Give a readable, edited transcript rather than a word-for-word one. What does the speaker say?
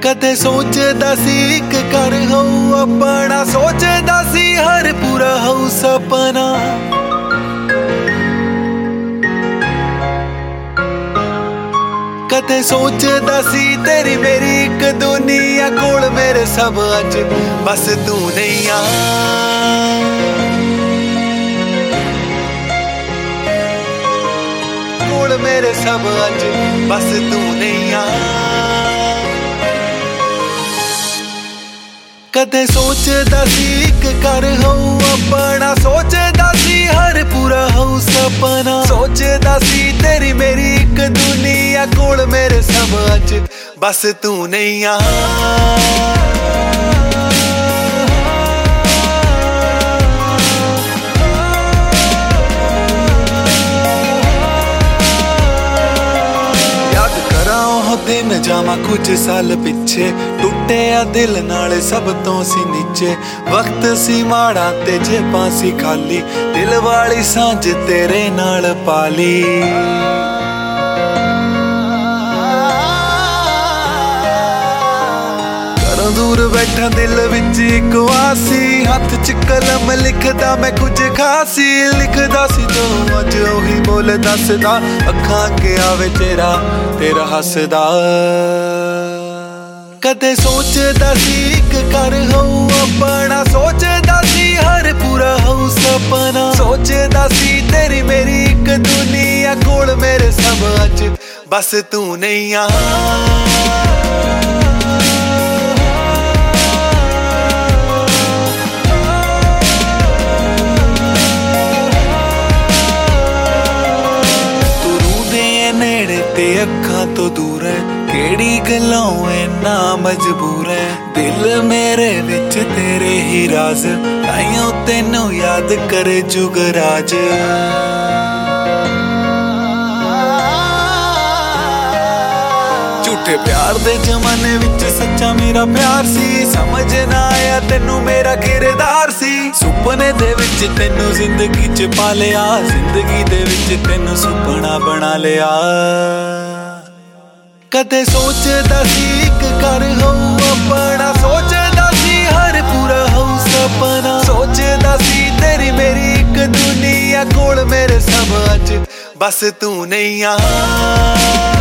कदे सोचदा सी इक घर होऊ अपना, सोचदा सी हर पूरा होऊ सपना। कदे सोचदा सी तेरी मेरी इक दुनिया, कोल मेरे सब अज बस तू नहीं आ। कोल मेरे सब अज बस तू नहीं आ। कदे सोचदा सी इक घर होऊ अपना, सोचदा सी हर पूरा होऊ सपना। सोचदा सी तेरी मेरी इक दुनिया, कोल मेरे सब अज बस तू नहीं आ। दिन जावा कुछ साल पिछे, टुटे आ दिल नाले सब तो सी नीचे। वक्त सी माड़ा ते जेबां सी खाली, दिल वाली सांझ तेरे नाल पाली। घरों दूर बैठा दिल विच इक आसी, हथ च कलम लिखदा मैं कुछ खासी। लिखदा सी जो अज ओही बोल दसदा, अखां अगे आवे तेरा तेरा हसदा। कदे सोचदा सी इक घर होऊ अपना, सोचदा सी हर पूरा होऊ सपना। सोचदा सी तेरी मेरी इक दुनिया, कोल मेरे सब अज बस तू नहीं आ। ते अखां तो दूर है, केड़ी गल्लों इन्ना मजबूर है। दिल मेरे विच तेरे ही राज, ताइयों तेनू याद करे जुगराज। झूठे प्यार दे जमाने विच सच्चा मेरा प्यार सी, समझ ना आया तेनू मेरा किरदार सी। सुपने दे विच तेनू जिंदगी च पा लिया, जिंदगी दे विच तेनू सुपना बना लिया। कदे सोचदा सी इक घर होऊ अपना, सोचदा सी हर पूरा होऊ सपना। सोचदा सी तेरी मेरी इक दुनिया, कोल मेरे सब अज बस तू नहीं आ।